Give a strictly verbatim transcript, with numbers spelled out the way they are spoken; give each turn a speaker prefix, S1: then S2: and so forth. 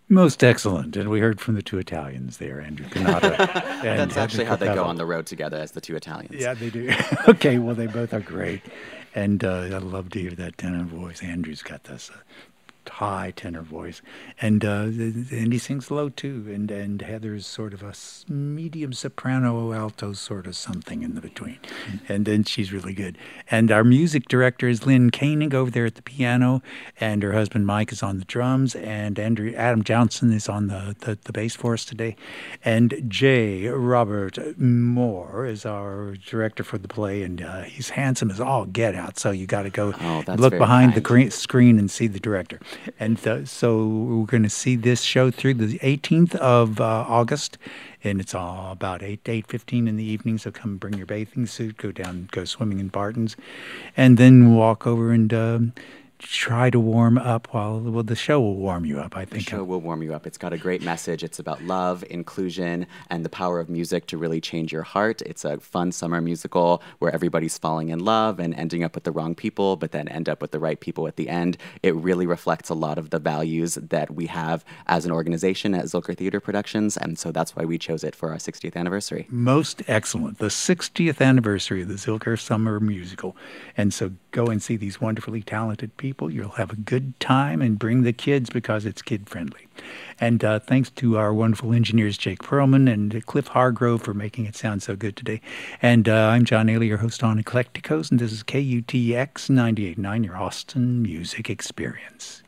S1: Most excellent. And we heard from the two Italians there, Andrew Canada and
S2: That's
S1: Heather
S2: actually how they go
S1: Capello.
S2: on the road together as the two Italians.
S1: Yeah, they do. Okay, well, they both are great. And uh, I love to hear that tenor voice. Andrew's got this uh, high tenor voice, and uh, and he sings low too. And and Heather's sort of a s- medium soprano, alto, sort of something in the between, and then she's really good. And our music director is Lynn Koenig over there at the piano, and her husband Mike is on the drums, and Andrew Adam Johnson is on the the, the bass for us today, and Jay Robert Moore is our director for the play, and uh, he's handsome as all get out. So you got to go
S2: Oh, that's
S1: look
S2: very
S1: behind the
S2: kind.
S1: cre- screen and see the director. And uh, so we're going to see this show through the eighteenth of uh, August, and it's all about eight to eight fifteen in the evening. So come bring your bathing suit, go down, go swimming in Barton's, and then walk over and um, try to warm up while well the show will warm you up. I
S2: The
S1: think.
S2: show will warm you up. It's got a great message. It's about love, inclusion, and the power of music to really change your heart. It's a fun summer musical where everybody's falling in love and ending up with the wrong people, but then end up with the right people at the end. It really reflects a lot of the values that we have as an organization at Zilker Theater Productions, and so that's why we chose it for our sixtieth anniversary.
S1: Most excellent. The sixtieth anniversary of the Zilker Summer Musical. And so go and see these wonderfully talented people. You'll have a good time and bring the kids because it's kid friendly. And uh, thanks to our wonderful engineers, Jake Perlman and Cliff Hargrove, for making it sound so good today. And uh, I'm John Ailey, your host on Eclecticos, and this is K U T X ninety-eight point nine, your Austin Music Experience.